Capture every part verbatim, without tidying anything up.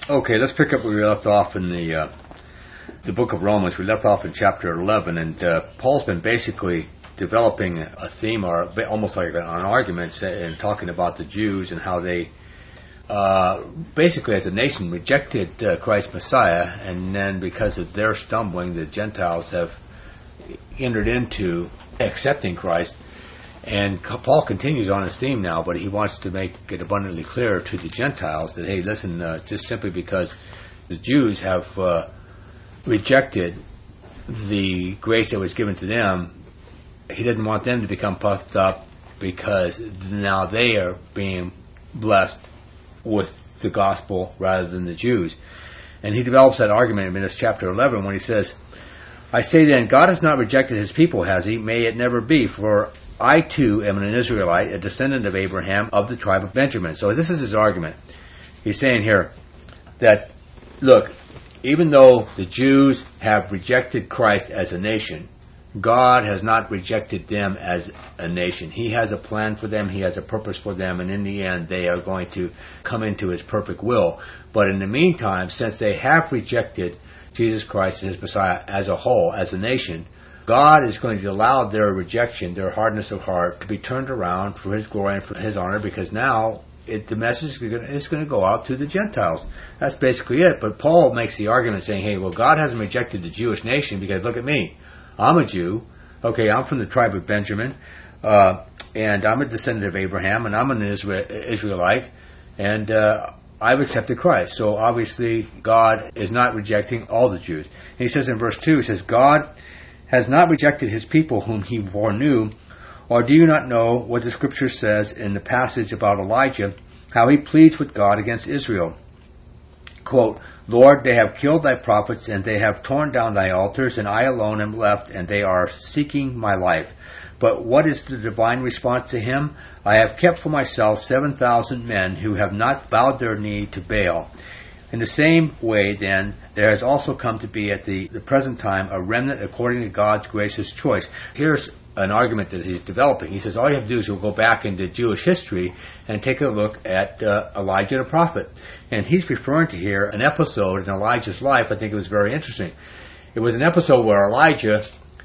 Okay, let's pick up where we left off in the uh, the book of Romans. We left off in chapter eleven, and uh, Paul's been basically developing a theme, or almost like an argument, and talking about the Jews and how they, uh, basically as a nation, rejected uh, Christ's Messiah, and then because of their stumbling, the Gentiles have entered into accepting Christ. And Paul continues on his theme now, but he wants to make it abundantly clear to the Gentiles that, hey, listen, uh, just simply because the Jews have uh, rejected the grace that was given to them, he didn't want them to become puffed up because now they are being blessed with the gospel rather than the Jews. And he develops that argument in this chapter eleven when he says, I say then, God has not rejected his people, has he? May it never be, for I too am an Israelite, a descendant of Abraham, of the tribe of Benjamin. So this is his argument. He's saying here that, look, even though the Jews have rejected Christ as a nation, God has not rejected them as a nation. He has a plan for them. He has a purpose for them. And in the end, they are going to come into his perfect will. But in the meantime, since they have rejected Jesus Christ and his Messiah as a whole, as a nation, God is going to allow their rejection, their hardness of heart, to be turned around for his glory and for his honor, because now it, the message is going to go out to the Gentiles. That's basically it. But Paul makes the argument saying, hey, well, God hasn't rejected the Jewish nation because look at me. I'm a Jew. Okay, I'm from the tribe of Benjamin, uh, and I'm a descendant of Abraham, and I'm an Israel, Israelite, and uh, I've accepted Christ. So obviously God is not rejecting all the Jews. And he says in verse two, he says, God has not rejected his people whom he foreknew, or do you not know what the Scripture says in the passage about Elijah, how he pleads with God against Israel? Quote, Lord, they have killed thy prophets, and they have torn down thy altars, and I alone am left, and they are seeking my life. But what is the divine response to him? I have kept for myself seven thousand men who have not bowed their knee to Baal. In the same way, then, there has also come to be at the, the present time a remnant according to God's gracious choice. Here's an argument that he's developing. He says all you have to do is go back into Jewish history and take a look at uh, Elijah the prophet. And he's referring to here an episode in Elijah's life. I think it was very interesting. It was an episode where Elijah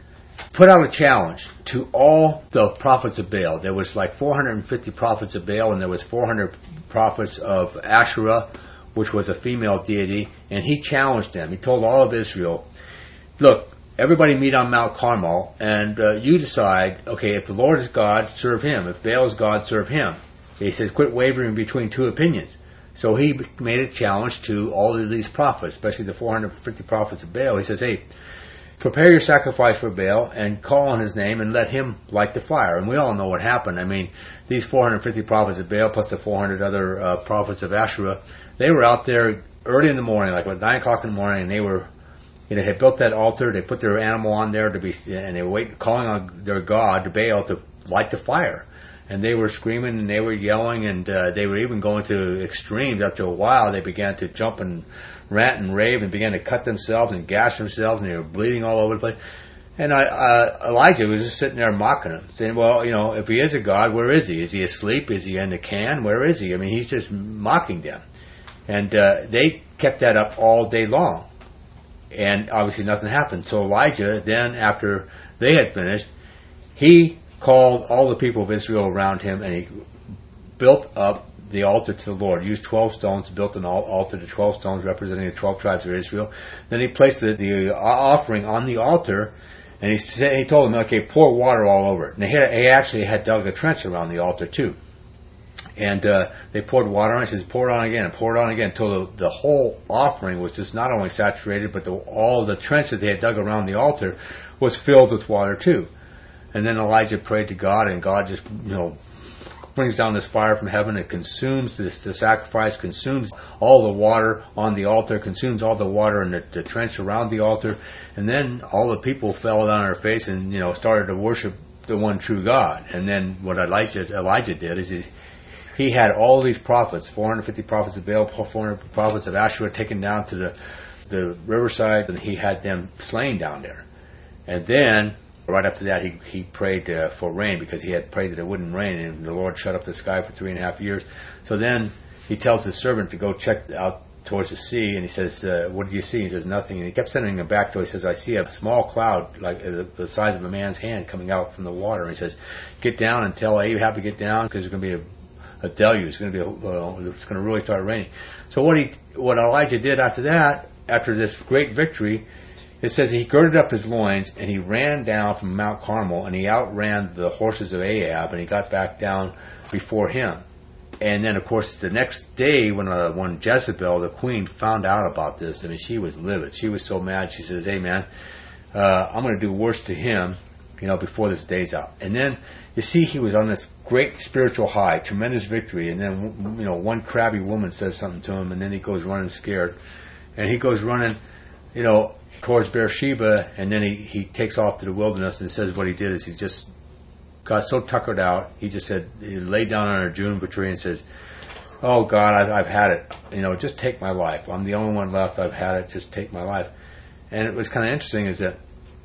put out a challenge to all the prophets of Baal. There was like four hundred fifty prophets of Baal, and there was four hundred prophets of Asherah, which was a female deity, and he challenged them. He told all of Israel, look, everybody meet on Mount Carmel, and uh, you decide, okay, if the Lord is God, serve him. If Baal is God, serve him. He says, quit wavering between two opinions. So he made a challenge to all of these prophets, especially the four hundred fifty prophets of Baal. He says, hey, prepare your sacrifice for Baal and call on his name and let him light the fire. And we all know what happened. I mean, these four hundred fifty prophets of Baal plus the four hundred other uh, prophets of Asherah, they were out there early in the morning, like about nine o'clock in the morning, and they were, you know, had built that altar. They put their animal on there to be, and they were waiting, calling on their god, Baal, to light the fire. And they were screaming and they were yelling, and uh, they were even going to extremes. After a while, they began to jump and rant and rave and began to cut themselves and gash themselves, and they were bleeding all over the place. And I, uh, Elijah was just sitting there mocking them, saying, well, you know, if he is a god, where is he? Is he asleep? Is he in the can? Where is he? I mean, he's just mocking them. And uh, they kept that up all day long. And obviously nothing happened. So Elijah, then after they had finished, he called all the people of Israel around him, and he built up the altar to the Lord. Used twelve stones, built an altar to twelve stones representing the twelve tribes of Israel. Then he placed the, the offering on the altar, and he said, he told them, okay, pour water all over it. And he, had, he actually had dug a trench around the altar too. And uh, they poured water on it. He says, pour it on again, and pour it on again, until the, the whole offering was just not only saturated, but the, all the trench that they had dug around the altar was filled with water too. And then Elijah prayed to God, and God just, you know, brings down this fire from heaven. It consumes this, the sacrifice, consumes all the water on the altar, consumes all the water in the, the trench around the altar. And then all the people fell down on their face and, you know, started to worship the one true God. And then what Elijah, Elijah did is he, he had all these prophets, four hundred fifty prophets of Baal, four hundred prophets of Asherah, taken down to the, the riverside, and he had them slain down there. And then right after that, he he prayed uh, for rain, because he had prayed that it wouldn't rain, and the Lord shut up the sky for three and a half years. So then he tells his servant to go check out towards the sea, and he says, uh, what did you see? He says, nothing. And he kept sending him back till he says, I see a small cloud like uh, the size of a man's hand coming out from the water. And he says, get down and tell Ahab to get down because there's going to be a, a deluge. It's going to be a, uh, it's going to really start raining. So what he, what Elijah did after that, after this great victory, it says he girded up his loins and he ran down from Mount Carmel and he outran the horses of Ahab and he got back down before him. And then, of course, the next day when uh, when Jezebel, the queen, found out about this, I mean, she was livid. She was so mad. She says, hey, man, uh, I'm going to do worse to him, you know, before this day's out. And then, you see, he was on this great spiritual high, tremendous victory. And then, you know, one crabby woman says something to him, and then he goes running scared. And he goes running, you know, towards Beersheba, and then he, he takes off to the wilderness and says what he did is he just got so tuckered out, he just said, he laid down on a juniper tree and says, oh God, I've, I've had it. You know, just take my life. I'm the only one left. I've had it. Just take my life. And it was kind of interesting is that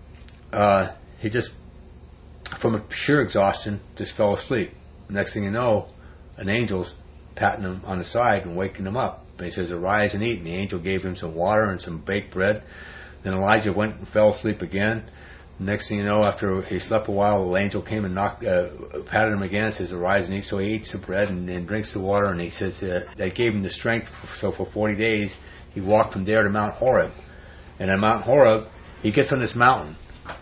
uh, he just, from a sheer exhaustion, just fell asleep. Next thing you know, an angel's patting him on the side and waking him up. And he says, arise and eat. And the angel gave him some water and some baked bread. Then Elijah went and fell asleep again. Next thing you know, after he slept a while, the angel came and knocked, uh, patted him again and says, arise and eat. So he eats the bread and, and drinks the water. And he says uh, that gave him the strength. So for forty days, he walked from there to Mount Horeb. And at Mount Horeb, he gets on this mountain.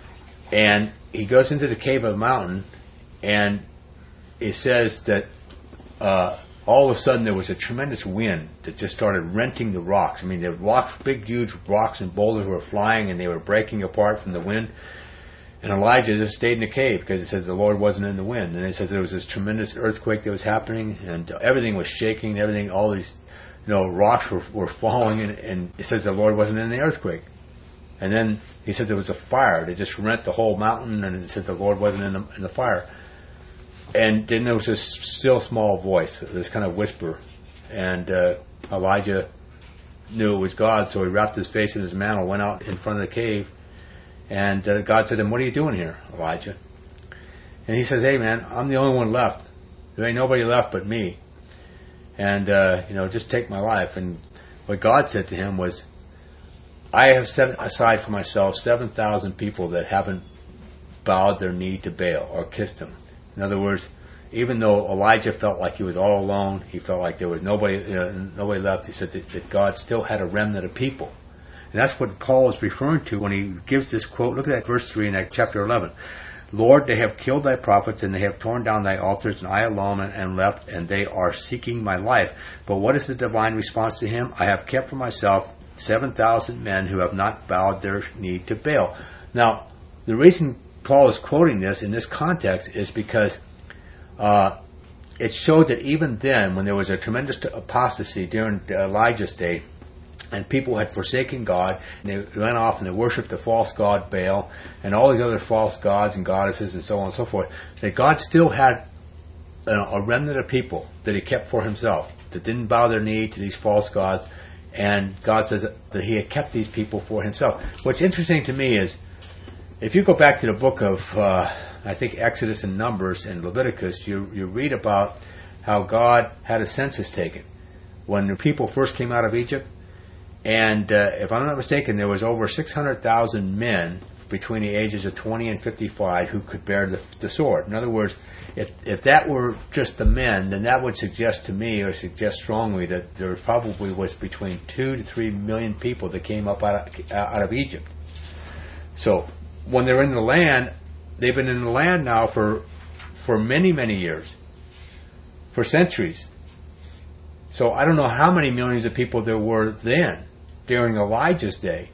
And he goes into the cave of the mountain. And it says that uh, all of a sudden there was a tremendous wind that just started renting the rocks. I mean, the rocks, big, huge rocks and boulders were flying and they were breaking apart from the wind. And Elijah just stayed in the cave because it says the Lord wasn't in the wind. And it says there was this tremendous earthquake that was happening and everything was shaking. Everything, all these, you know, rocks were, were falling. And, and it says the Lord wasn't in the earthquake. And then he said there was a fire. They just rent the whole mountain. And it said the Lord wasn't in the, in the fire. And then there was this still small voice, this kind of whisper. And uh, Elijah knew it was God, so he wrapped his face in his mantle, went out in front of the cave. And uh, God said to him, what are you doing here, Elijah? And he says, hey, man, I'm the only one left. There ain't nobody left but me. And, uh, you know, just take my life. And what God said to him was, I have set aside for myself seven thousand people that haven't bowed their knee to Baal or kissed him. In other words, even though Elijah felt like he was all alone, he felt like there was nobody, you know, nobody left, he said that, that God still had a remnant of people. And that's what Paul is referring to when he gives this quote. Look at that verse three in that chapter eleven. Lord, they have killed thy prophets, and they have torn down thy altars, and I alone am left, and they are seeking my life. But what is the divine response to him? I have kept for myself seven thousand men who have not bowed their knee to Baal. Now, the reason Paul is quoting this in this context is because uh, it showed that even then, when there was a tremendous apostasy during Elijah's day, and people had forsaken God, and they went off and they worshipped the false god Baal, and all these other false gods and goddesses and so on and so forth, that God still had a, a remnant of people that he kept for himself, that didn't bow their knee to these false gods, and God says that he had kept these people for himself. What's interesting to me is, if you go back to the book of, uh, I think, Exodus and Numbers and Leviticus, you you read about how God had a census taken when the people first came out of Egypt. And uh, if I'm not mistaken, there was over six hundred thousand men between the ages of twenty and fifty-five who could bear the, the sword. In other words, if if that were just the men, then that would suggest to me, or suggest strongly, that there probably was between two to three million people that came up out of, out of Egypt. So when they're in the land, they've been in the land now for for many, many years, for centuries. So I don't know how many millions of people there were then, during Elijah's day.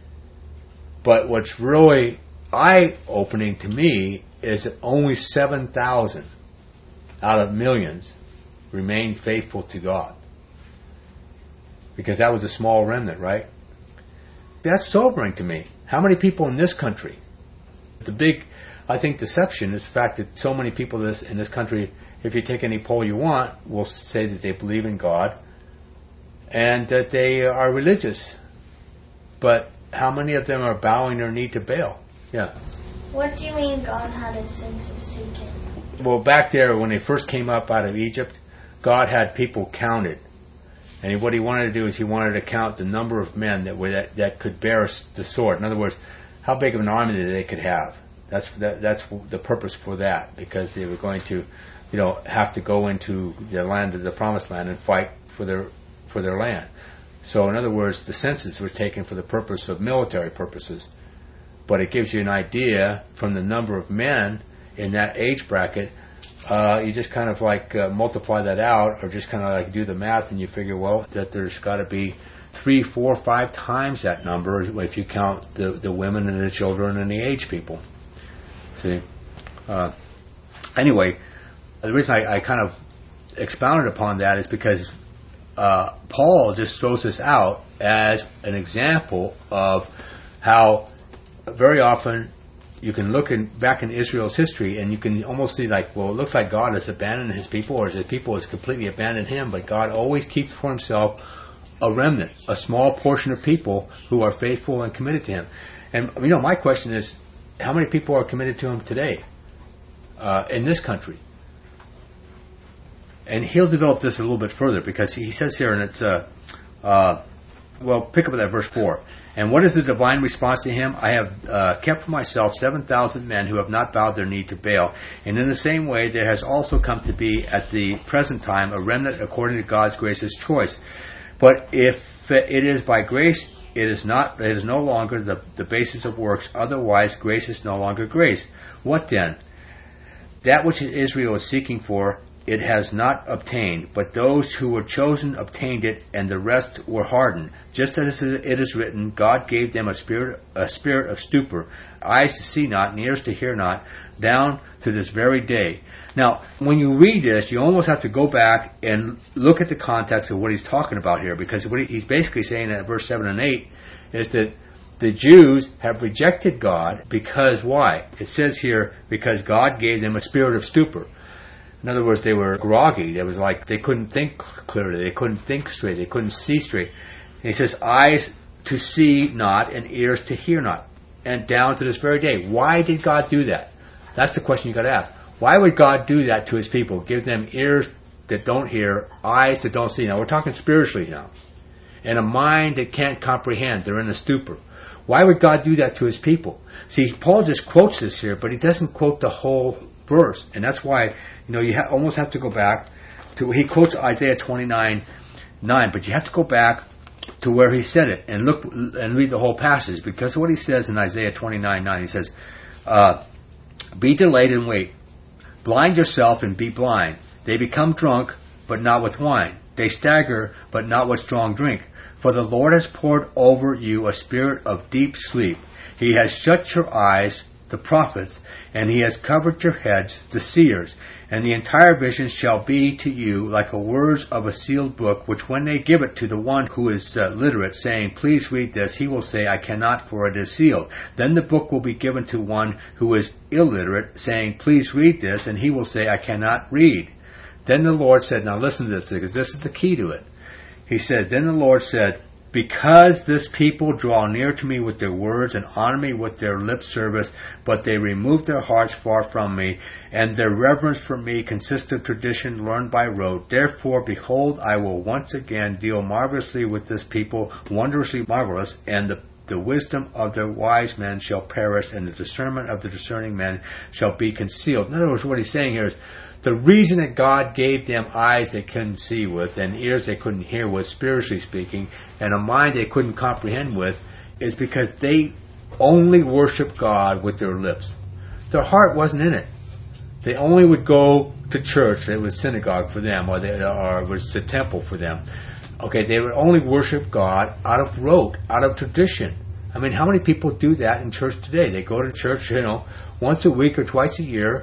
But what's really eye-opening to me is that only seven thousand out of millions remained faithful to God. Because that was a small remnant, right? That's sobering to me. How many people in this country? The big, I think, deception is the fact that so many people in this, in this country, if you take any poll you want, will say that they believe in God and that they are religious. But how many of them are bowing their knee to Baal? Yeah. What do you mean God had a census taken? Well, back there when they first came up out of Egypt, God had people counted. And what he wanted to do is he wanted to count the number of men that were that, that could bear the sword. In other words, how big of an army that they could have. That's that, that's the purpose for that, because they were going to, you know, have to go into the land of the promised land and fight for their for their land. So, in other words, the census was taken for the purpose of military purposes. But it gives you an idea from the number of men in that age bracket. Uh, you just kind of like uh, multiply that out, or just kind of like do the math, and you figure, well, that there's got to be three, four, five times that number if you count the, the women and the children and the aged people. See? Uh, anyway, the reason I, I kind of expounded upon that is because uh, Paul just throws this out as an example of how very often you can look in, back in Israel's history, and you can almost see like, well, it looks like God has abandoned his people, or his people has completely abandoned him, but God always keeps for himself a remnant, a small portion of people who are faithful and committed to him. And, you know, my question is, how many people are committed to him today uh, in this country? And he'll develop this a little bit further, because he says here, and it's, uh, uh, well, pick up at that verse four. And what is the divine response to him? I have uh, kept for myself seven thousand men who have not bowed their knee to Baal. And in the same way, there has also come to be at the present time a remnant according to God's gracious choice. But if it is by grace, it is not. It is no longer the, the basis of works. Otherwise, grace is no longer grace. What then? That which Israel is seeking for, it has not obtained, but those who were chosen obtained it, and the rest were hardened. Just as it is written, God gave them a spirit, a spirit of stupor, eyes to see not, and ears to hear not, down to this very day. Now, when you read this, you almost have to go back and look at the context of what he's talking about here, because what he's basically saying in verse seven and eight is that the Jews have rejected God because why? It says here, because God gave them a spirit of stupor. In other words, they were groggy. It was like they couldn't think clearly. They couldn't think straight. They couldn't see straight. And he says, eyes to see not and ears to hear not. And down to this very day. Why did God do that? That's the question you got to ask. Why would God do that to his people? Give them ears that don't hear, eyes that don't see. Now, we're talking spiritually now. And a mind that can't comprehend. They're in a stupor. Why would God do that to his people? See, Paul just quotes this here, but he doesn't quote the whole verse. And that's why, you know, you ha- almost have to go back to, he quotes Isaiah twenty-nine nine, but you have to go back to where he said it and look and read the whole passage, because what he says in Isaiah twenty-nine nine, he says, uh, be delayed and wait. Blind yourself and be blind. They become drunk, but not with wine. They stagger, but not with strong drink. For the Lord has poured over you a spirit of deep sleep. He has shut your eyes, the prophets, and he has covered your heads, the seers. And the entire vision shall be to you like the words of a sealed book, which when they give it to the one who is uh, literate, saying, please read this, he will say, I cannot, for it is sealed. Then the book will be given to one who is illiterate, saying, please read this, and he will say, I cannot read. Then the Lord said, now listen to this, because this is the key to it. He said, then the Lord said, because this people draw near to me with their words and honor me with their lip service, but they remove their hearts far from me, and their reverence for me consists of tradition learned by rote. Therefore, behold, I will once again deal marvelously with this people, wondrously marvelous, and the the wisdom of the wise men shall perish, and the discernment of the discerning men shall be concealed. In other words, what he's saying here is, the reason that God gave them eyes they couldn't see with, and ears they couldn't hear with, spiritually speaking, and a mind they couldn't comprehend with, is because they only worshiped God with their lips. Their heart wasn't in it. They only would go to church. It was synagogue for them, or, they, or it was the temple for them. Okay, they would only worship God out of rote, out of tradition. I mean, how many people do that in church today? They go to church, you know, once a week or twice a year,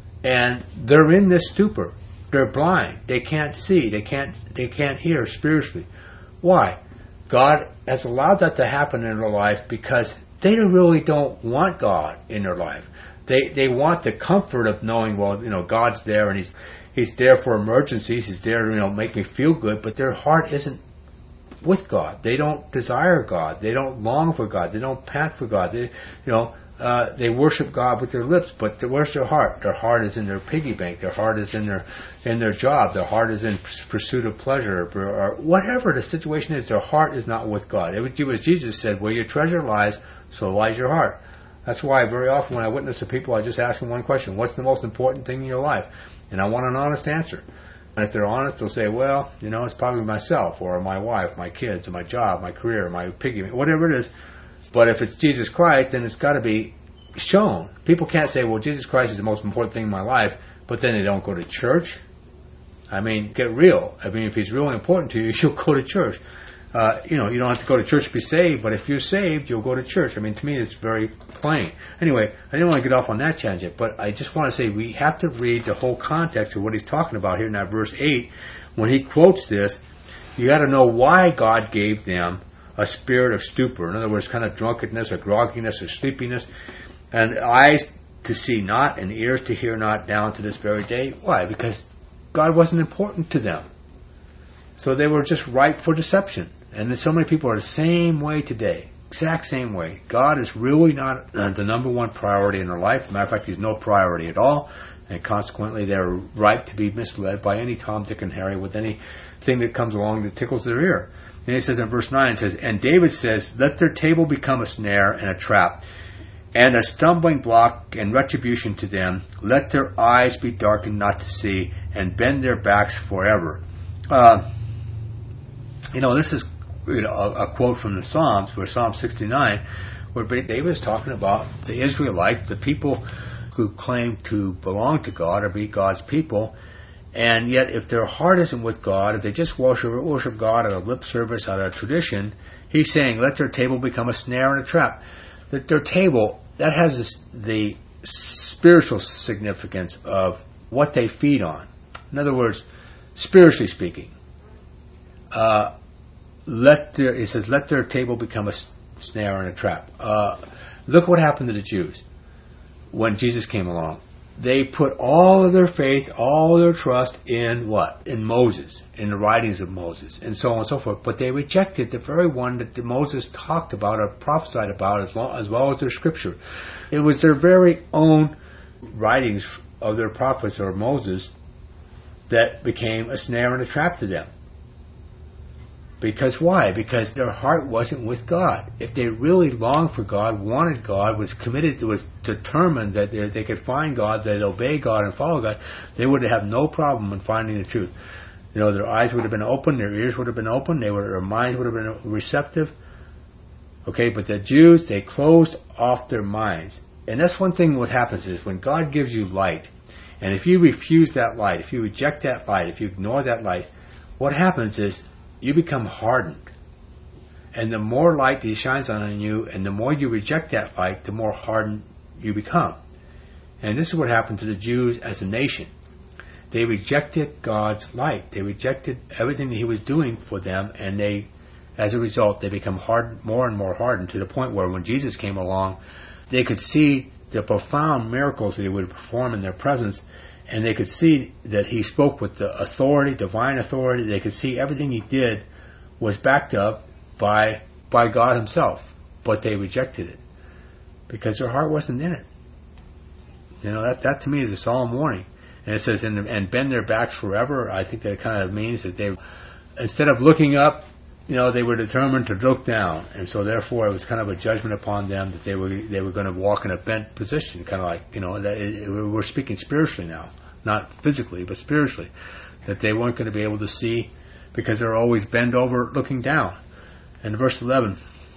and they're in this stupor. They're blind. They can't see. They can't. They can't hear spiritually. Why? God has allowed that to happen in their life because they really don't want God in their life. They they want the comfort of knowing, well, you know, God's there and He's He's there for emergencies. He's there to, you know, make me feel good. But their heart isn't with God. They don't desire God. They don't long for God. They don't pant for God. They, you know, Uh, they worship God with their lips, but where's their heart? Their heart is in their piggy bank. Their heart is in their in their job. Their heart is in pursuit of pleasure, or, or whatever the situation is. Their heart is not with God. It was, it was Jesus said, "Where your treasure lies, so lies your heart." That's why very often when I witness to people, I just ask them one question: "What's the most important thing in your life?" And I want an honest answer. And if they're honest, they'll say, "Well, you know, it's probably myself, or my wife, my kids, or my job, my career, my piggy bank, whatever it is." But if it's Jesus Christ, then it's got to be shown. People can't say, well, Jesus Christ is the most important thing in my life, but then they don't go to church. I mean, get real. I mean, if he's really important to you, you'll go to church. Uh, you know, you don't have to go to church to be saved, but if you're saved, you'll go to church. I mean, to me, it's very plain. Anyway, I didn't want to get off on that tangent, but I just want to say we have to read the whole context of what he's talking about here in that verse eight. When he quotes this, you got to know why God gave them a spirit of stupor. In other words, kind of drunkenness or grogginess or sleepiness, and eyes to see not and ears to hear not down to this very day. Why? Because God wasn't important to them. So they were just ripe for deception. And so many people are the same way today. Exact same way. God is really not the number one priority in their life. As a matter of fact, He's no priority at all. And consequently, they're ripe to be misled by any Tom, Dick, and Harry with anything that comes along that tickles their ear. And he says in verse nine, it says, "And David says, let their table become a snare and a trap, and a stumbling block and retribution to them. Let their eyes be darkened not to see, and bend their backs forever." Uh, you know, this is you know, a, a quote from the Psalms, where Psalm sixty-nine, where David is talking about the Israelites, the people who claim to belong to God or be God's people. And yet, if their heart isn't with God, if they just worship, worship God out of lip service, out of tradition, he's saying, let their table become a snare and a trap. That their table, that has this, the spiritual significance of what they feed on. In other words, spiritually speaking, uh, let their, it says, let their table become a snare and a trap. Uh, look what happened to the Jews when Jesus came along. They put all of their faith, all of their trust in what? In Moses, in the writings of Moses, and so on and so forth. But they rejected the very one that Moses talked about or prophesied about, as, long, as well as their scripture. It was their very own writings of their prophets or Moses that became a snare and a trap to them. Because why? Because their heart wasn't with God. If they really longed for God, wanted God, was committed, was determined that they, they could find God, they'd obey God and follow God, they would have no problem in finding the truth. You know, their eyes would have been open, their ears would have been open, they would, their mind would have been receptive. Okay, but the Jews, they closed off their minds. And that's one thing what happens is when God gives you light, and if you refuse that light, if you reject that light, if you ignore that light, what happens is you become hardened. And the more light He shines on you, and the more you reject that light, the more hardened you become. And this is what happened to the Jews as a nation. They rejected God's light. They rejected everything that He was doing for them, and they, as a result, they become hardened, more and more hardened, to the point where when Jesus came along, they could see the profound miracles that He would perform in their presence, and they could see that He spoke with the authority, divine authority. They could see everything He did was backed up by by God Himself, but they rejected it because their heart wasn't in it. You know, that that to me is a solemn warning. And it says, and, and bend their backs forever. I think that kind of means that they, instead of looking up, you know, they were determined to look down, and so therefore it was kind of a judgment upon them that they were they were going to walk in a bent position, kind of like, you know, that it, we're speaking spiritually now, not physically, but spiritually, that they weren't going to be able to see because they're always bent over looking down. And verse eleven,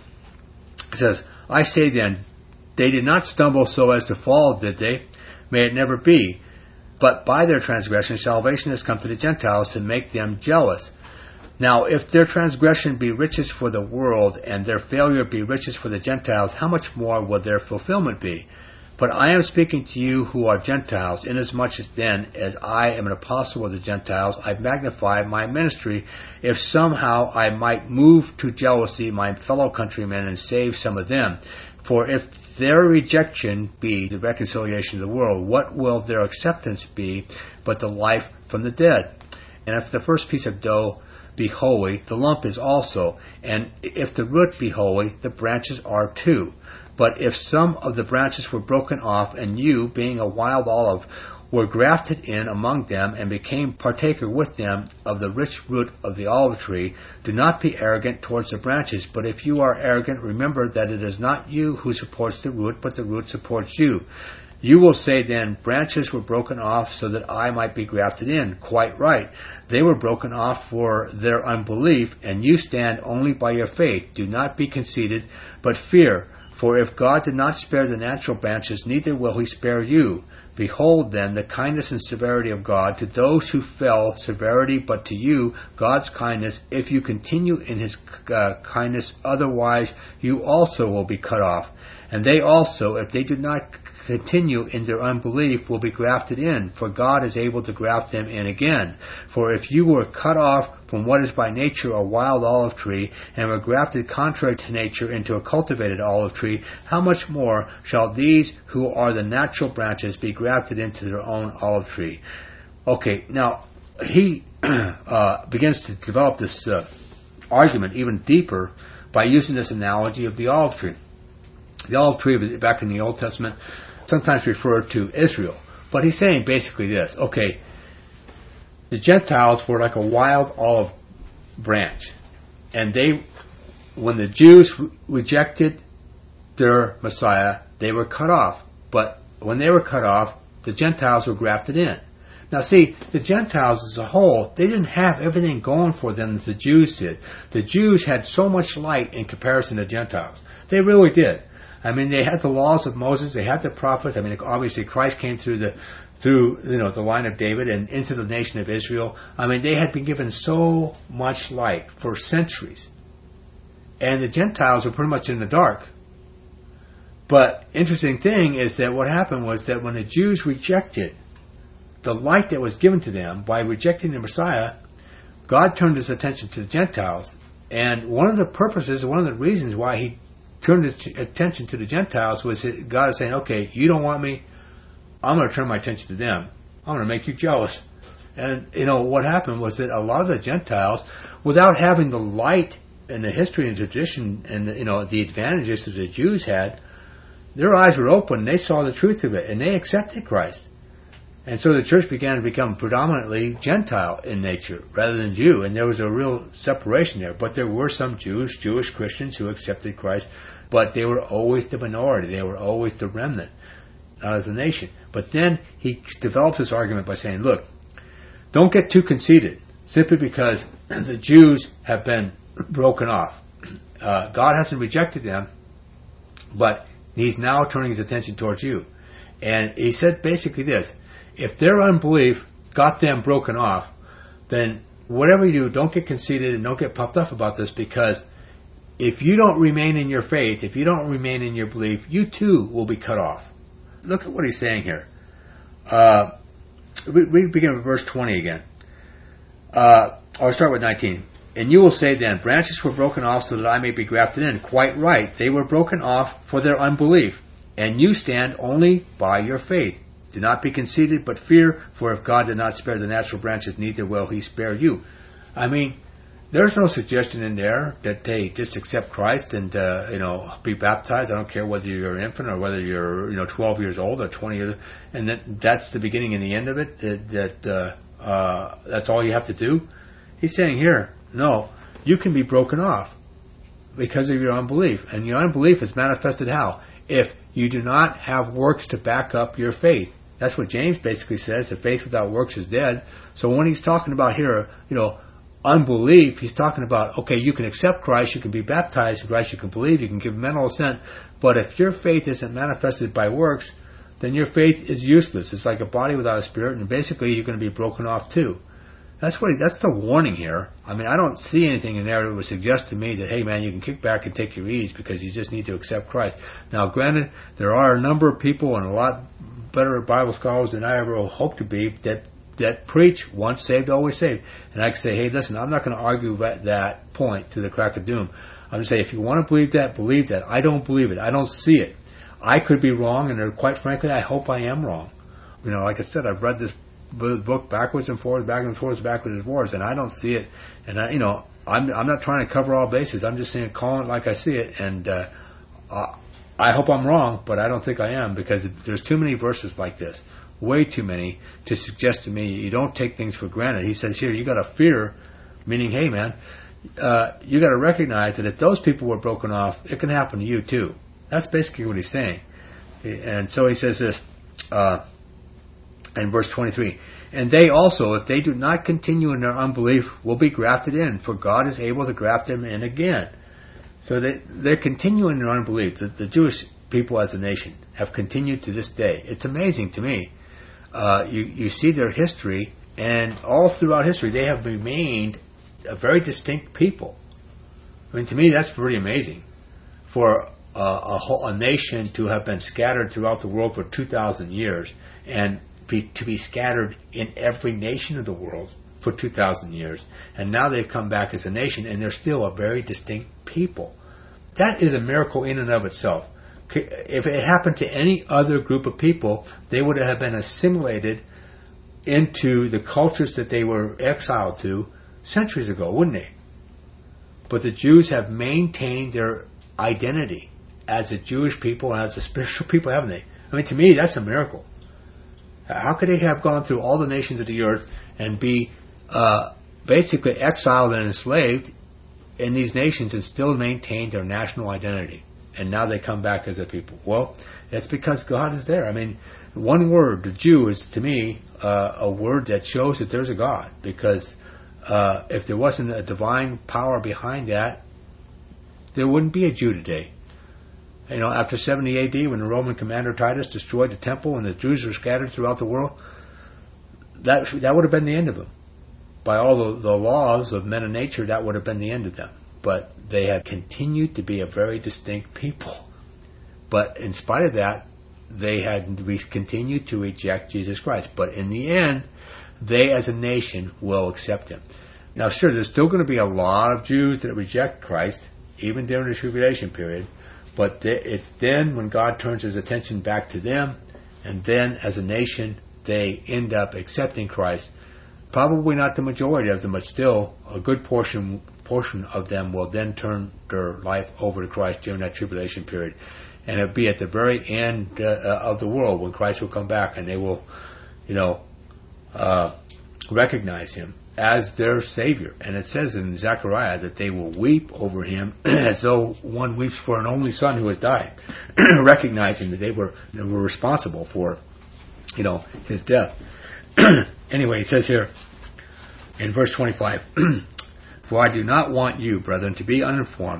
it says, "I say then, they did not stumble so as to fall, did they? May it never be. But by their transgression salvation has come to the Gentiles to make them jealous. Now, if their transgression be riches for the world, and their failure be riches for the Gentiles, how much more will their fulfillment be? But I am speaking to you who are Gentiles, inasmuch as then, as I am an apostle of the Gentiles, I magnify my ministry, if somehow I might move to jealousy my fellow countrymen and save some of them. For if their rejection be the reconciliation of the world, what will their acceptance be but the life from the dead? And if the first piece of dough be holy, the lump is also. And if the root be holy, the branches are too. But if some of the branches were broken off, and you, being a wild olive, were grafted in among them, and became partaker with them of the rich root of the olive tree, do not be arrogant towards the branches. But if you are arrogant, remember that it is not you who supports the root, but the root supports you. You will say then, branches were broken off so that I might be grafted in. Quite right. They were broken off for their unbelief, and you stand only by your faith. Do not be conceited, but fear. For if God did not spare the natural branches, neither will he spare you. Behold then the kindness and severity of God. To those who fell, severity, but to you, God's kindness, if you continue in his uh, kindness. Otherwise, you also will be cut off. And they also, if they do not continue in their unbelief, will be grafted in, for God is able to graft them in again. For if you were cut off from what is by nature a wild olive tree, and were grafted contrary to nature into a cultivated olive tree, how much more shall these who are the natural branches be grafted into their own olive tree? Okay, now he uh, begins to develop this uh, argument even deeper by using this analogy of the olive tree. The olive tree, back in the Old Testament, sometimes referred to Israel. But he's saying basically this. Okay, the Gentiles were like a wild olive branch. And they, when the Jews re- rejected their Messiah, they were cut off. But when they were cut off, the Gentiles were grafted in. Now see, the Gentiles as a whole, they didn't have everything going for them that the Jews did. The Jews had so much light in comparison to Gentiles. They really did. I mean, they had the laws of Moses, they had the prophets. I mean, obviously Christ came through the through you know the line of David and into the nation of Israel. I mean, they had been given so much light for centuries. And the Gentiles were pretty much in the dark. But interesting thing is that what happened was that when the Jews rejected the light that was given to them by rejecting the Messiah, God turned his attention to the Gentiles. And one of the purposes, one of the reasons why he turned his attention to the Gentiles was that God is saying, okay, you don't want me, I'm going to turn my attention to them. I'm going to make you jealous. And, you know, what happened was that a lot of the Gentiles, without having the light and the history and tradition and, the, you know, the advantages that the Jews had, their eyes were open and they saw the truth of it and they accepted Christ. And so the church began to become predominantly Gentile in nature rather than Jew. And there was a real separation there. But there were some Jews, Jewish Christians who accepted Christ. But they were always the minority. They were always the remnant, not as a nation. But then he develops this argument by saying, look, don't get too conceited simply because the Jews have been broken off. Uh, God hasn't rejected them, but he's now turning his attention towards you. And he said basically this. If their unbelief got them broken off, then whatever you do, don't get conceited and don't get puffed up about this, because if you don't remain in your faith, if you don't remain in your belief, you too will be cut off. Look at what he's saying here. Uh, we, we begin with verse twenty again. Uh, I'll start with nineteen. And you will say then, branches were broken off so that I may be grafted in. Quite right. They were broken off for their unbelief. And you stand only by your faith. Do not be conceited, but fear, for if God did not spare the natural branches, neither will he spare you. I mean, there's no suggestion in there that they just accept Christ and, uh, you know, be baptized. I don't care whether you're an infant or whether you're, you know, twelve years old or twenty years, and that that's the beginning and the end of it, that, that uh, uh, that's all you have to do. He's saying here, no, you can be broken off because of your unbelief. And your unbelief is manifested how? If you do not have works to back up your faith. That's what James basically says, that faith without works is dead. So when he's talking about here, you know, unbelief, he's talking about, okay, you can accept Christ, you can be baptized in Christ, you can believe, you can give mental assent, but if your faith isn't manifested by works, then your faith is useless. It's like a body without a spirit, and basically you're going to be broken off too. That's what he, that's the warning here. I mean, I don't see anything in there that would suggest to me that, hey man, you can kick back and take your ease because you just need to accept Christ. Now, granted, there are a number of people and a lot better Bible scholars than I ever hope to be that that preach once saved, always saved. And I can say, hey, listen, I'm not going to argue that, that point to the crack of doom. I'm going to say, if you want to believe that, believe that. I don't believe it. I don't see it. I could be wrong, and quite frankly, I hope I am wrong. You know, like I said, I've read this book backwards and forwards, backwards and forwards, backwards and forwards, and I don't see it. And I, you know, I'm I'm not trying to cover all bases. I'm just saying, calling it like I see it. And uh, uh, I hope I'm wrong, but I don't think I am, because there's too many verses like this, way too many, to suggest to me you don't take things for granted. He says here, you got to fear, meaning, hey man, uh, you got to recognize that if those people were broken off, it can happen to you too. That's basically what he's saying. And so he says this uh, in verse twenty-three. And they also, if they do not continue in their unbelief, will be grafted in, for God is able to graft them in again. So they, they're continuing in their unbelief. The, the Jewish people as a nation have continued to this day. It's amazing to me. Uh, you, you see their history, and all throughout history, they have remained a very distinct people. I mean, to me, that's pretty amazing. For uh, a, whole, a nation to have been scattered throughout the world for two thousand years, and be, to be scattered in every nation of the world for two thousand years, and now they've come back as a nation, and they're still a very distinct people. That is a miracle in and of itself. If it happened to any other group of people, they would have been assimilated into the cultures that they were exiled to centuries ago, wouldn't they? But the Jews have maintained their identity as a Jewish people, as a spiritual people, haven't they? I mean, to me, that's a miracle. How could they have gone through all the nations of the earth and be uh, basically exiled and enslaved in these nations and still maintain their national identity? And now they come back as a people. Well, it's because God is there. I mean, one word, the Jew, is to me uh, a word that shows that there's a God. Because uh, if there wasn't a divine power behind that, there wouldn't be a Jew today. You know, after seventy A D, when the Roman commander Titus destroyed the temple and the Jews were scattered throughout the world, that that would have been the end of them. By all the, the laws of men and nature, that would have been the end of them. But they have continued to be a very distinct people. But in spite of that, they had continued to reject Jesus Christ. But in the end, they as a nation will accept Him. Now, sure, there's still going to be a lot of Jews that reject Christ, even during the tribulation period. But it's then when God turns His attention back to them, and then as a nation, they end up accepting Christ. Probably not the majority of them, but still a good portion portion of them will then turn their life over to Christ during that tribulation period. And it'll be at the very end uh, of the world when Christ will come back, and they will, you know, uh, recognize Him as their Savior. And it says in Zechariah that they will weep over Him as though one weeps for an only son who has died, recognizing that they were they were responsible for, you know, His death. Anyway, it says here in verse twenty-five, for I do not want you, brethren, to be uninformed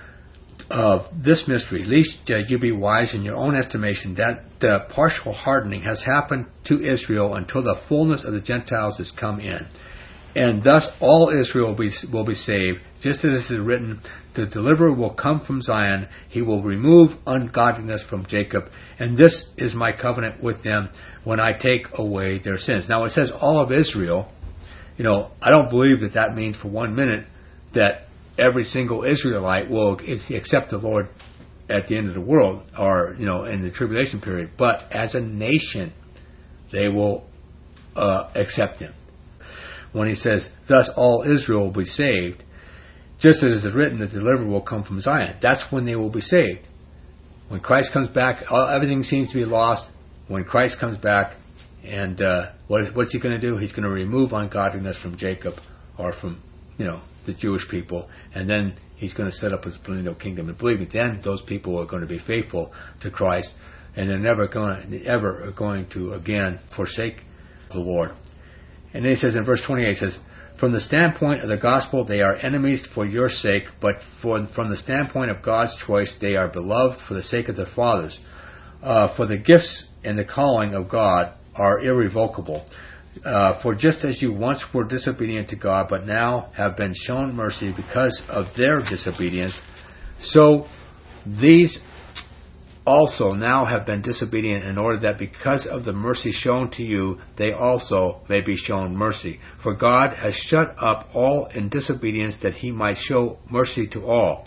of this mystery, lest uh, you be wise in your own estimation, that the partial hardening has happened to Israel until the fullness of the Gentiles is come in. And thus all Israel will be, will be saved, just as it is written, the deliverer will come from Zion, he will remove ungodliness from Jacob, and this is my covenant with them when I take away their sins. Now it says all of Israel. You know, I don't believe that that means for one minute that every single Israelite will accept the Lord at the end of the world, or, you know, in the tribulation period. But as a nation, they will uh, accept Him. When He says, thus all Israel will be saved, just as it is written, the deliverer will come from Zion. That's when they will be saved. When Christ comes back, all, everything seems to be lost. When Christ comes back, and uh, what, what's He going to do? He's going to remove ungodliness from Jacob, or from, you know, the Jewish people, and then He's going to set up His millennial kingdom. And believe me, then those people are going to be faithful to Christ, and they're never going, ever going to again forsake the Lord. And then He says in verse twenty-eight, He says, from the standpoint of the gospel, they are enemies for your sake, but for, from the standpoint of God's choice, they are beloved for the sake of their fathers. Uh, for the gifts and the calling of God are irrevocable. Uh, for just as you once were disobedient to God, but now have been shown mercy because of their disobedience, so these also now have been disobedient, in order that because of the mercy shown to you, they also may be shown mercy. For God has shut up all in disobedience, that He might show mercy to all.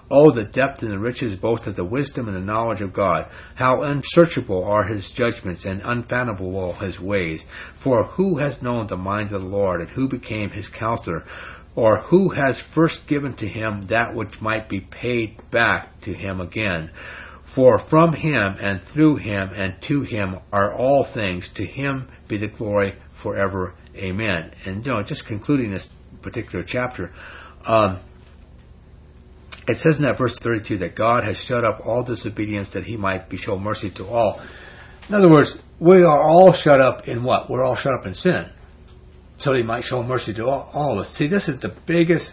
Oh, the depth and the riches both of the wisdom and the knowledge of God! How unsearchable are his judgments and unfathomable his ways! For who has known the mind of the Lord, and who became his counselor? Or who has first given to him that which might be paid back to him again? For from him, and through him, and to him are all things. To him be the glory forever. Amen. And, you know, just concluding this particular chapter, um, it says in that verse thirty-two that God has shut up all disobedience that he might be show mercy to all. In other words, we are all shut up in what? We're all shut up in sin. So that he might show mercy to all, all of us. See, this is the biggest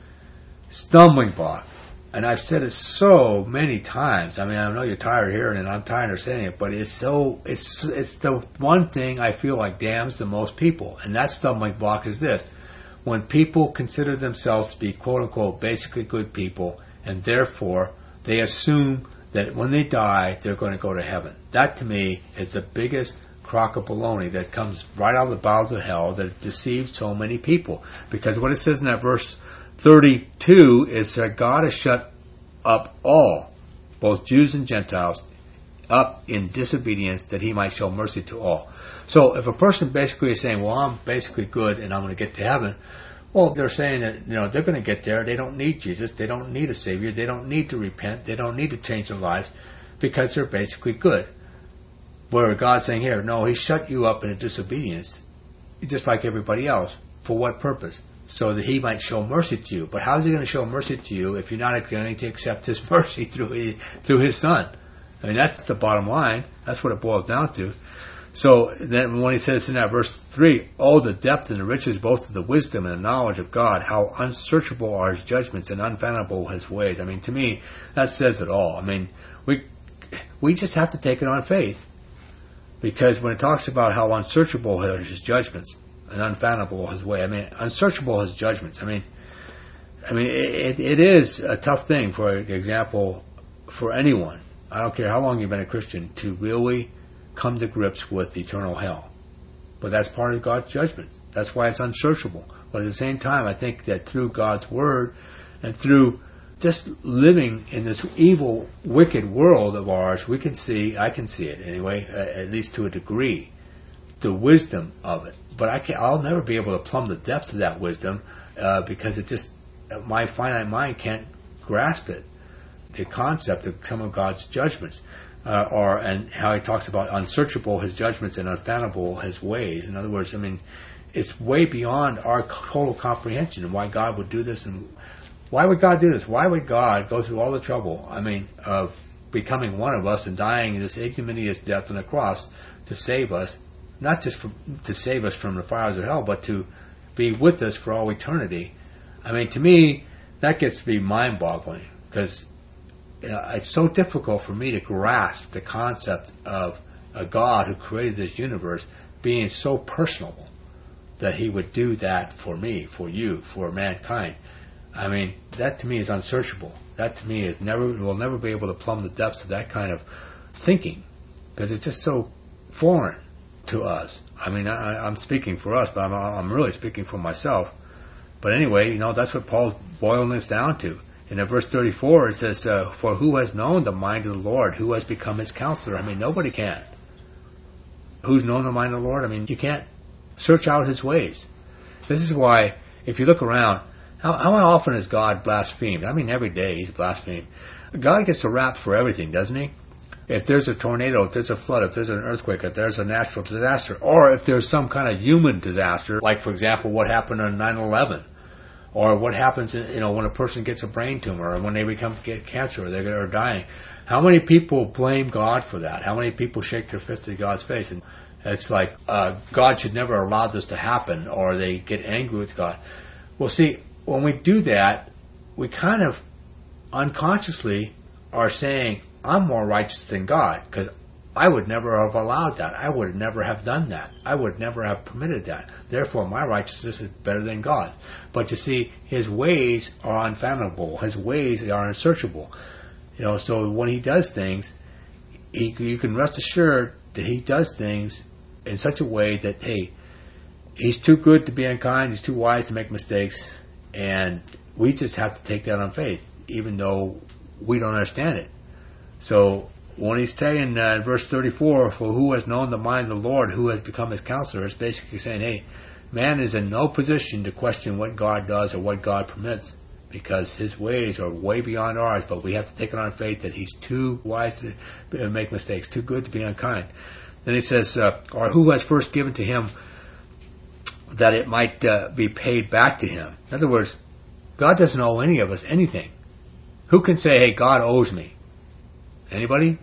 stumbling block. And I've said it so many times. I mean, I know you're tired of hearing it, and I'm tired of saying it, but it's so, it's, it's the one thing I feel like damns the most people. And that stumbling block is this. When people consider themselves to be quote-unquote basically good people, and therefore they assume that when they die, they're going to go to heaven. That, to me, is the biggest crock of baloney that comes right out of the bowels of hell that deceives so many people. Because what it says in that verse thirty-two is that God has shut up all, both Jews and Gentiles, up in disobedience that he might show mercy to all. So if a person basically is saying, well, I'm basically good and I'm going to get to heaven, well, they're saying that, you know, they're going to get there. They don't need Jesus. They don't need a Savior. They don't need to repent. They don't need to change their lives because they're basically good. Where God's saying here, no, he shut you up in a disobedience, just like everybody else. For what purpose? So that he might show mercy to you. But how is he going to show mercy to you if you're not going to accept his mercy through his, through his Son? I mean, that's the bottom line. That's what it boils down to. So then when he says in that verse three, oh, the depth and the riches both of the wisdom and the knowledge of God, how unsearchable are his judgments and unfathomable his ways. I mean, to me, that says it all. I mean, we we just have to take it on faith. Because when it talks about how unsearchable are his judgments and unfathomable his way, I mean, unsearchable his judgments. I mean, I mean, it, it is a tough thing, for example, for anyone. I don't care how long you've been a Christian, to really come to grips with eternal hell. But that's part of God's judgment. That's why it's unsearchable. But at the same time, I think that through God's Word and through just living in this evil, wicked world of ours, we can see, I can see it anyway, at least to a degree, the wisdom of it. But I can't, I'll never be able to plumb the depths of that wisdom uh, because it just, my finite mind can't grasp it. The concept of some of God's judgments, uh, are, and how he talks about unsearchable his judgments and unfathomable his ways. In other words, I mean, it's way beyond our total comprehension and why God would do this. And why would God do this? Why would God go through all the trouble, I mean, of becoming one of us and dying this ignominious death on the cross to save us, not just for, to save us from the fires of hell, but to be with us for all eternity? I mean, to me, that gets to be mind-boggling, because you know, it's so difficult for me to grasp the concept of a God who created this universe being so personal that he would do that for me, for you, for mankind. I mean, that to me is unsearchable. That to me is never, we'll never be able to plumb the depths of that kind of thinking, because it's just so foreign to us. I mean, I, I'm speaking for us, but I'm, I'm really speaking for myself. But anyway, you know, that's what Paul's boiling this down to. In verse thirty-four, it says, uh, for who has known the mind of the Lord? Who has become his counselor? I mean, nobody can. Who's known the mind of the Lord? I mean, you can't search out his ways. This is why, if you look around, how, how often is God blasphemed? I mean, every day he's blasphemed. God gets a rap for everything, doesn't he? If there's a tornado, if there's a flood, if there's an earthquake, if there's a natural disaster, or if there's some kind of human disaster, like, for example, what happened on nine eleven. Or what happens, you know, when a person gets a brain tumor, or when they become get cancer, or they're dying. How many people blame God for that? How many people shake their fist at God's face? And it's like uh, God should never allow this to happen, or they get angry with God. Well, see, when we do that, we kind of unconsciously are saying, "I'm more righteous than God," because I would never have allowed that. I would never have done that. I would never have permitted that. Therefore, my righteousness is better than God's. But you see, his ways are unfathomable. His ways are unsearchable. You know, so when he does things, he, you can rest assured that he does things in such a way that, hey, he's too good to be unkind. He's too wise to make mistakes. And we just have to take that on faith. even though we don't understand it. So when he's saying uh, in verse thirty-four, for who has known the mind of the Lord, who has become his counselor, it's basically saying, hey, man is in no position to question what God does or what God permits, because his ways are way beyond ours, but we have to take it on faith that he's too wise to make mistakes, too good to be unkind. Then he says, uh, or who has first given to him that it might uh, be paid back to him. In other words, God doesn't owe any of us anything. Who can say, hey, God owes me? Anybody?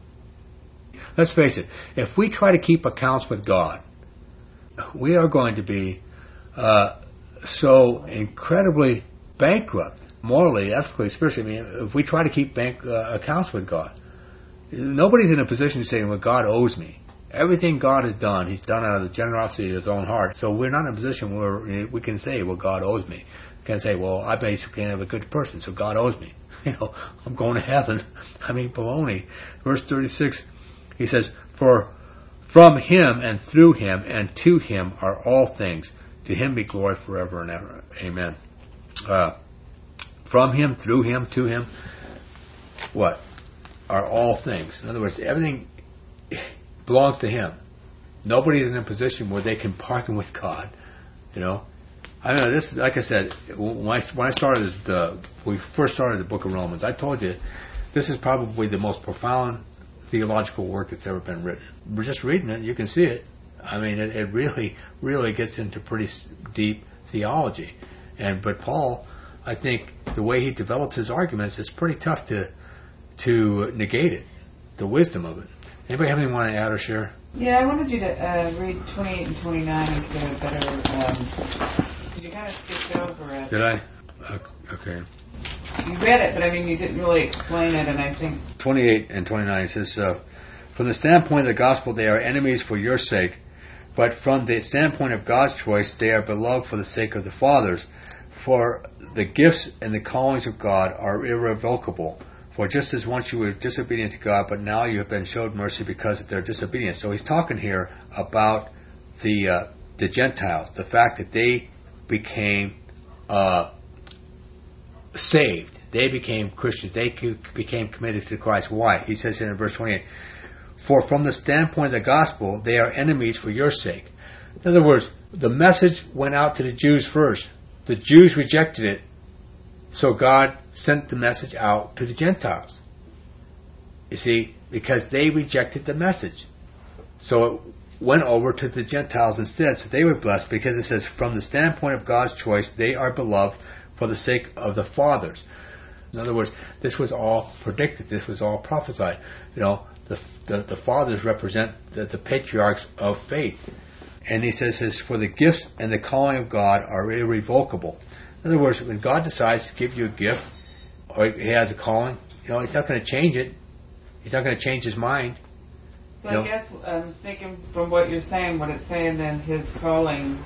Let's face it, if we try to keep accounts with God, we are going to be uh, so incredibly bankrupt, morally, ethically, spiritually. I mean, if we try to keep bank uh, accounts with God, nobody's in a position to say, well, God owes me. Everything God has done, he's done out of the generosity of his own heart. So we're not in a position where we can say, well, God owes me. We can say, well, I basically am a good person, so God owes me. You know, I'm going to heaven. I mean, baloney. Verse thirty-six, he says, for from him and through him and to him are all things. To him be glory forever and ever. Amen. Uh, from him, through him, to him, what? Are all things. In other words, everything belongs to him. Nobody is in a position where they can bargain with God. You know, I don't know. This, like I said, when I, when I started this, the, we first started the Book of Romans, I told you this is probably the most profound theological work that's ever been written. We're just reading it; you can see it. I mean, it, it really, really gets into pretty deep theology. And but Paul, I think the way he develops his arguments is pretty tough to to negate it, the wisdom of it. Anybody have anything want to add or share? Yeah, I wanted you to uh, read twenty-eight and twenty-nine and get a better. Um, you kind of skipped over it. Did I? Uh, okay. You read it, but I mean, you didn't really explain it, and I think twenty-eight and twenty-nine says, uh, from the standpoint of the gospel, they are enemies for your sake, but from the standpoint of God's choice, they are beloved for the sake of the fathers. For the gifts and the callings of God are irrevocable. For just as once you were disobedient to God, but now you have been showed mercy because of their disobedience. So he's talking here about the uh, the Gentiles, the fact that they became uh, saved. They became Christians. They became committed to Christ. Why? He says here in verse twenty-eight, for from the standpoint of the gospel, they are enemies for your sake. In other words, the message went out to the Jews first. The Jews rejected it. So God sent the message out to the Gentiles. You see, because they rejected the message. So it went over to the Gentiles instead. So they were blessed because it says, from the standpoint of God's choice, they are beloved for the sake of the fathers. In other words, this was all predicted. This was all prophesied. You know, the the, the fathers represent the, the patriarchs of faith. And he says, says, for the gifts and the calling of God are irrevocable. In other words, when God decides to give you a gift, or he has a calling, you know, he's not going to change it. He's not going to change his mind. So you I know? guess um, thinking from what you're saying, what it's saying then, his calling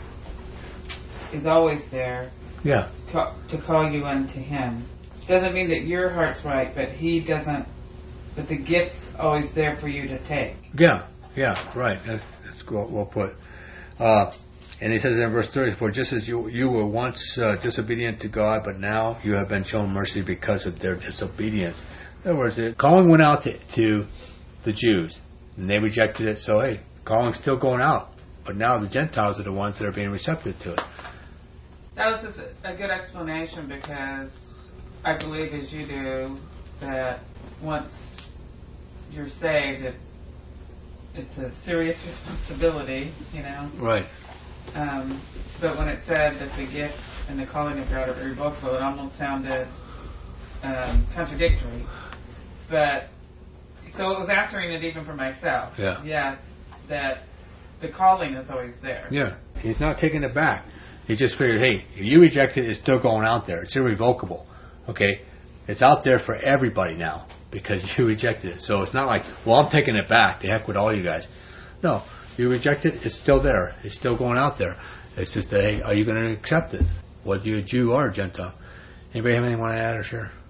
is always there. Yeah. To call, to call you unto him. Doesn't mean that your heart's right, but he doesn't. But the gift's always there for you to take. Yeah. Yeah. Right. That's, that's well, well put. Uh, and he says in verse thirty, for just as you you were once uh, disobedient to God, but now you have been shown mercy because of their disobedience. In other words, the calling went out to, to the Jews, and they rejected it. So hey, calling's still going out, but now the Gentiles are the ones that are being receptive to it. That was just a good explanation, because I believe, as you do, that once you're saved, it, it's a serious responsibility, you know. Right. Um, but when it said that the gift and the calling of God are irrevocable, it almost sounded um, contradictory. But so it was answering it even for myself. Yeah. Yeah. That the calling is always there. Yeah. He's not taking it back. He just figured, hey, if you reject it, it's still going out there. It's irrevocable. Okay? It's out there for everybody now because you rejected it. So it's not like, well, I'm taking it back. To heck with all you guys. No. You reject it, it's still there. It's still going out there. It's just, hey, are you going to accept it? Whether you're a Jew or a Gentile. Anybody have anything want to add or share?